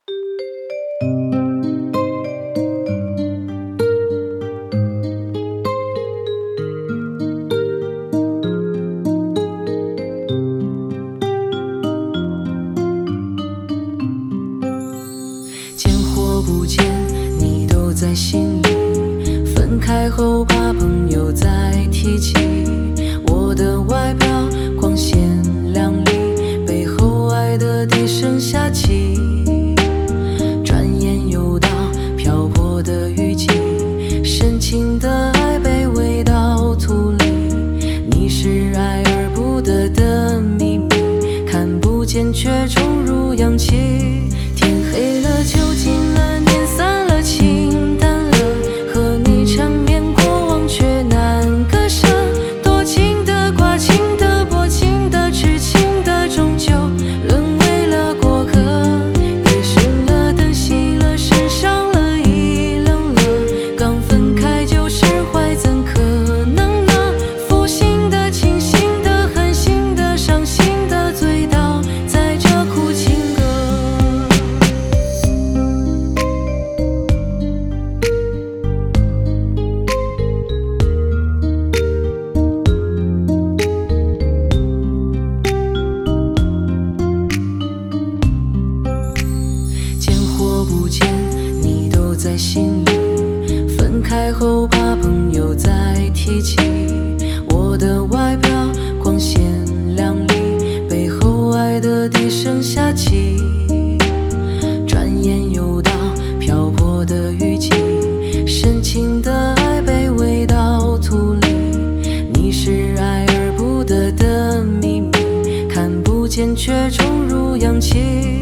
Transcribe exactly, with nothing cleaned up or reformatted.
见或不见，你都在心里。分开后怕朋友再提起，我的外表光鲜亮丽，背后爱的低声下气。转眼又到漂泊的雨季，深情的爱被喂到土里。你是爱而不得的秘密，看不见却重入氧气。天黑了，酒尽了，年散了，情淡了，和你缠绵过往却难割舍。多情的、挂情的、薄情的、痴情的，终究沦为了过客。夜深了，灯熄了，身上了，已冷了，刚分开就释怀，怎可能呢？负心的、清醒的、狠心的、伤心的，醉倒在这苦情歌。见或不见，你都在心里。分开后怕朋友再提起，我的外表光鲜亮丽，背后爱的低声下气。转眼又到漂泊的雨季，深情的爱被喂到土里。你是爱而不得的秘密，看不见却重入氧气。